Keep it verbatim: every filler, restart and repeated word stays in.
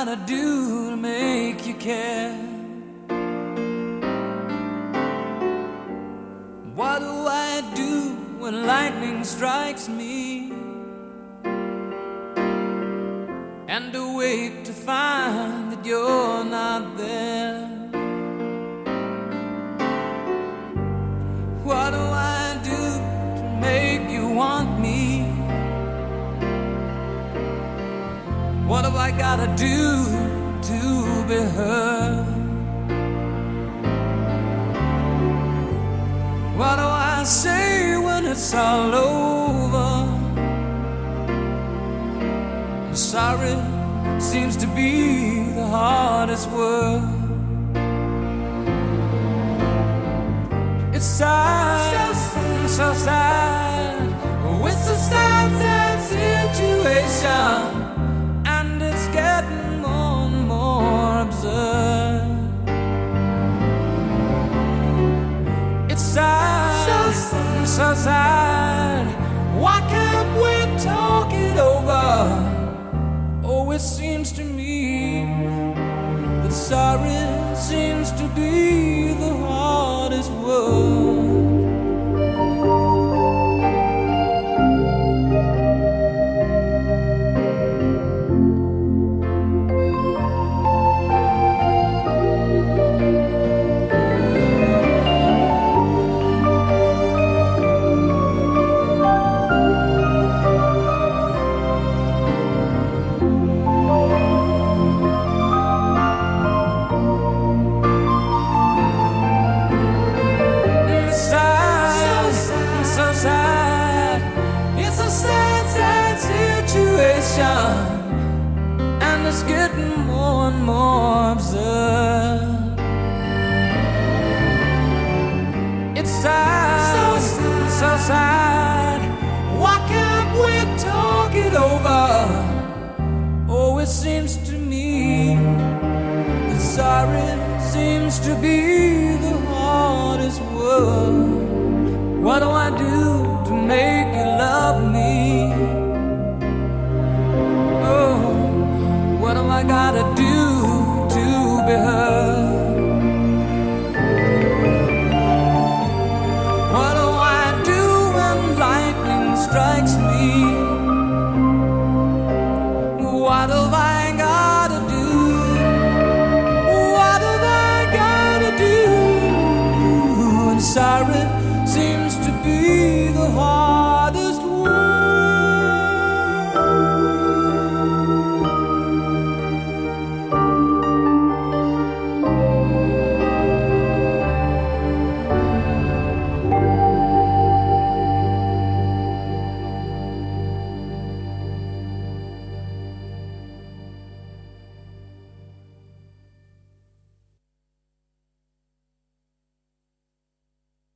gotta do to make you care? What do I do when lightning strikes me and awake to find that you're not there? What do I do to make you want me? What have I gotta do to be heard? What do I say when it's all over? Sorry seems to be the hardest word. It's sad, so sad, so sad. Oh, it's a sad, sad situation, and it's getting more and more absurd. It's sad, so sad, so sad. Why can't we talk it over? Oh, it seems to me that sorry seems to be the hardest word. And it's getting more and more absurd. It's sad, so sad, so sad. Why can't we talk it over? Oh, it seems to me that sorry seems to be the hardest word. What do I do to make you love me? What do I gotta do to be heard?